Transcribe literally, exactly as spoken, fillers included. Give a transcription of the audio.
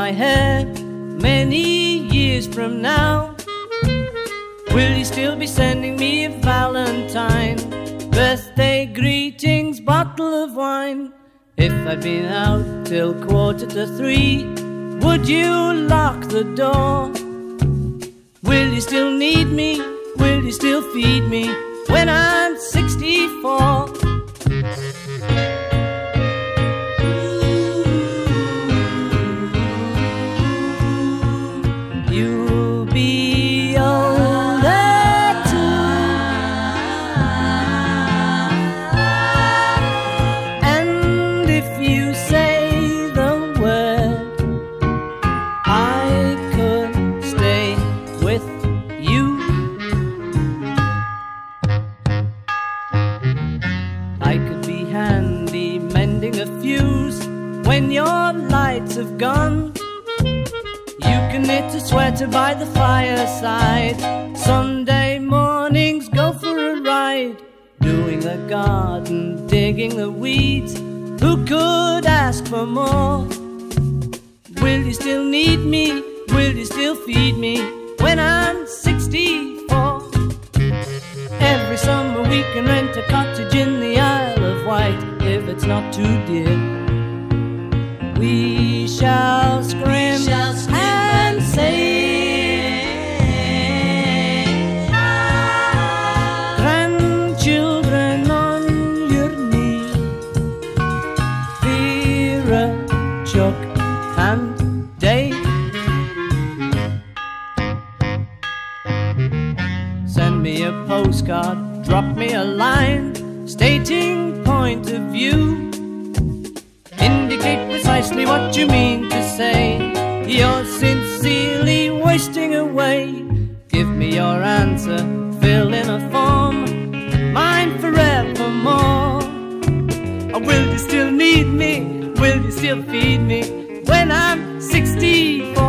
my hair many years from now? Will you still be sending me a valentine, birthday greetings, bottle of wine? If I'd been out till quarter to three, would you lock the door? Will you still need me? Will you still feed me when I'm sixty-four? You'll be older too, and if you say the word, I could stay with you. I could be handy mending a fuse when your lights have gone. You can knit a sweater by the fireside. Sunday mornings go for a ride, doing the garden, digging the weeds. Who could ask for more? Will you still need me? Will you still feed me when I'm sixty-four? Every summer we can rent a cottage in the Isle of Wight, if it's not too dear. We shall scream, we shall scream and say, grandchildren on your knee, Vera, Chuck and Dave. Send me a postcard, drop me a line, stating point of view. Indicate precisely what you mean to say. You're sincerely wasting away. Give me your answer, fill in a form, mine forevermore. Or will you still need me? Will you still feed me when I'm sixty-four?